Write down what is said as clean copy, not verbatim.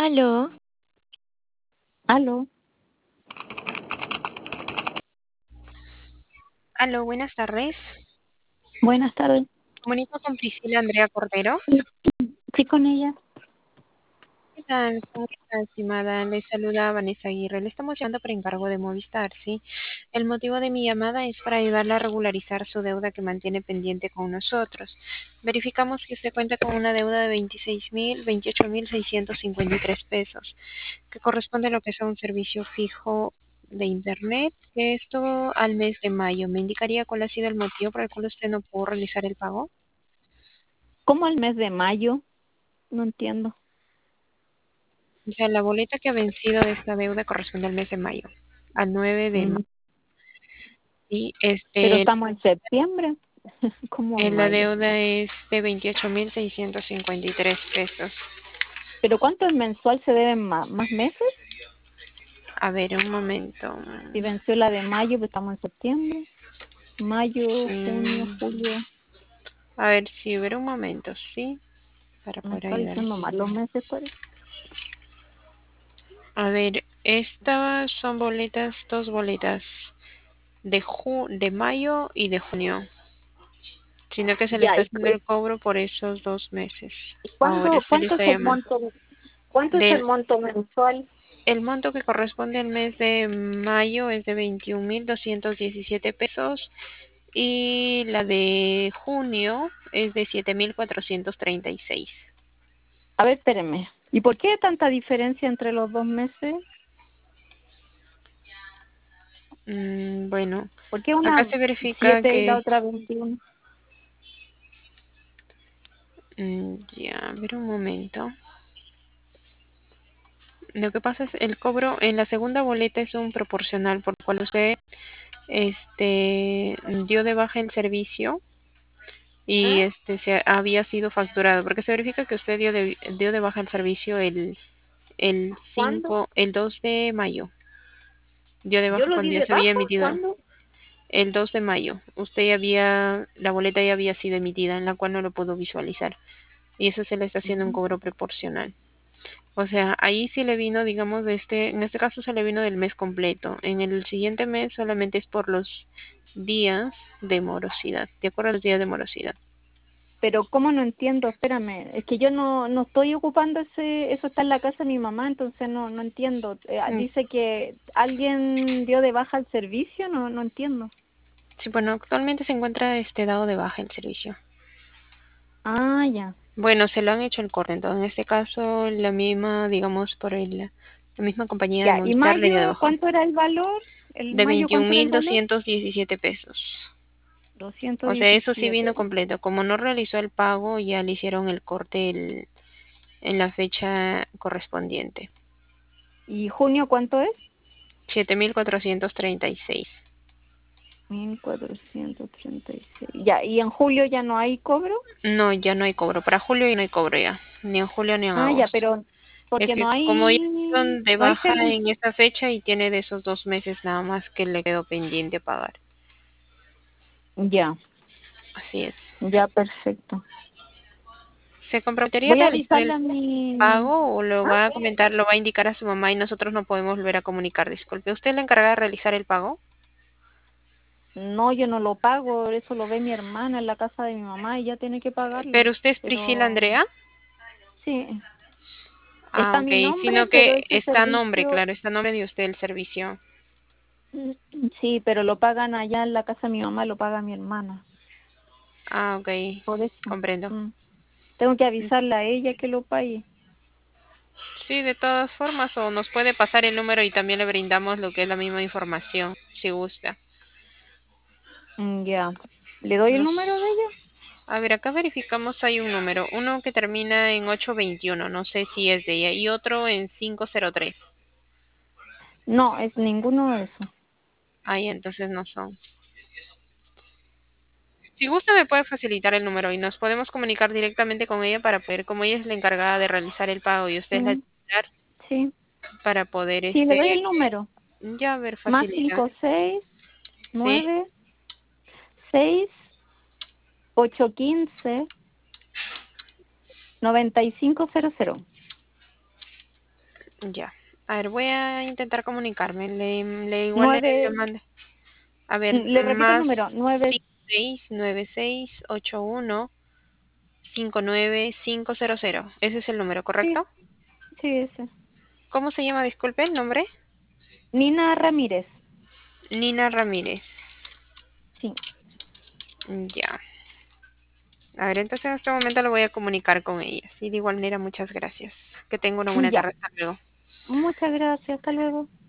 Aló, Aló, aló, buenas tardes. buenas tardes. Comunico con Priscila Andrea Cordero. Sí, con ella. ¿Qué tal? ¿Cómo está, estimada? Le saluda Vanessa Aguirre. Le estamos llamando por encargo de Movistar, ¿sí? El motivo de mi llamada es para ayudarla a regularizar su deuda que mantiene pendiente con nosotros. Verificamos que usted cuenta con una deuda de 28.653 pesos, que corresponde a lo que es un servicio fijo de Internet, que esto al mes de mayo. ¿Me indicaría cuál ha sido el motivo por el cual usted no pudo realizar el pago? ¿Cómo el mes de mayo? No entiendo. O sea, la boleta que ha vencido de esta deuda corresponde al mes de mayo, al 9 de mayo. Mm, Y pero estamos en septiembre. ¿Cómo en la mayo? deuda es de 28.653 pesos. ¿Pero cuánto es mensual? ¿Se deben más meses? A ver, un momento. Si venció la de mayo, pues estamos en septiembre. Mayo, junio, Mm, julio. a ver, sí, ver un momento, sí, para Me poder está ayudar. diciendo mal los meses, parece. A ver, estas son boletas, dos boletas de mayo y de junio, sino que se le Ya, está haciendo el cobro por esos 2 meses. ¿y Ahora se le cuánto está es el llamando. monto? ¿Cuánto es el Del, monto mensual? el monto que corresponde al mes de mayo es de 21.217 pesos y la de junio es de 7.436. A ver, espéreme. ¿Y por qué tanta diferencia entre los 2 meses? Bueno, ¿Por qué acá una se verifica 7 y la que, otra 21? ya, a ver un momento. Lo que pasa es el cobro en la segunda boleta es un proporcional por el cual usted dio de baja el servicio y ¿Ah? se había sido facturado, porque se verifica que usted dio de baja el servicio ¿Cuándo? el 2 de mayo. Dio de ¿Yo baja lo di cuando ya de se había baja? emitido. ¿Cuándo? El 2 de mayo. La boleta ya había sido emitida, en la cual no lo puedo visualizar. Y eso se le está haciendo un Mm. cobro proporcional. O sea, ahí sí le vino, digamos, en este caso se le vino del mes completo. En el siguiente mes solamente es por los días de morosidad, de acuerdo a los días de morosidad. Pero ¿cómo no entiendo? Espérame, es que yo no estoy ocupando eso está en la casa de mi mamá, entonces no entiendo. Mm, Dice que alguien dio de baja el servicio, no entiendo. Sí, bueno, actualmente se encuentra dado de baja el servicio. Ah, ya. Bueno, se lo han hecho el corte, entonces en este caso la misma, digamos, la misma compañía de Ya, ¿y Movistar le dio de mayo baja. cuánto era el valor? ¿El De mayo veintiún cuánto era el mil valor? doscientos diecisiete pesos. Doscientos O sea, eso sí vino diecisiete. completo. Como no realizó el pago, ya le hicieron el corte en la fecha correspondiente. ¿Y junio cuánto es? 7.436. 1436. Ya, ¿y en julio ya no hay cobro? No, ya no hay cobro. Para julio ya no hay cobro ya. Ni en julio ni en Ah, ya, agosto. pero Es porque que como ya son de no hay baja en servicio. esta fecha y tiene de esos 2 meses nada más que le quedó pendiente pagar. Ya, Así es. ya, perfecto. ¿Se comprometería a Voy a realizar el avisarle a mi... pago o lo ¿Ah? va a comentar, lo va a indicar a su mamá y nosotros no podemos volver a comunicar? Disculpe, ¿usted es la encargada de realizar el pago? No, yo no lo pago, eso lo ve mi hermana en la casa de mi mamá y ella tiene que pagarlo. Pero usted es Priscila Pero Andrea. sí, está Ah, ok. mi nombre, Sino pero que ese está a nombre, servicio, claro, está a nombre de usted el servicio. sí, pero lo pagan allá en la casa de mi mamá, lo paga mi hermana. Ah, ok. Por eso. Comprendo. Mm. Tengo que avisarle a ella que lo pague. Sí, de todas formas, o nos puede pasar el número y también le brindamos lo que es la misma información, si gusta. Ya. ¿Le doy el Nos, número de ella? a ver, acá verificamos, hay un número, uno que termina en 821, no sé si es de ella, y otro en 503. No, es ninguno de esos. Ahí entonces no son. Si gusta me puede facilitar el número y nos podemos comunicar directamente con ella para poder, como ella es la encargada de realizar el pago y usted es la Sí, titular, sí. para poder Sí, le doy el número. ya a ver, Más facilita. 56 Sí, 9 6 8 15 9500. Ya. A ver, voy a intentar comunicarme. Igual le 9, mande. A ver, le repito el más número, 9, 5696815950. Ese es el número, sí, ¿correcto? sí, ese. ¿Cómo se llama? Disculpe el nombre. Nina Ramírez, Nina Ramírez. sí, Ya. A ver, entonces en este momento lo voy a comunicar con ella. Sí, de igual manera, muchas gracias. Que tenga una buena ya. tarde. Hasta luego. Muchas gracias, hasta luego.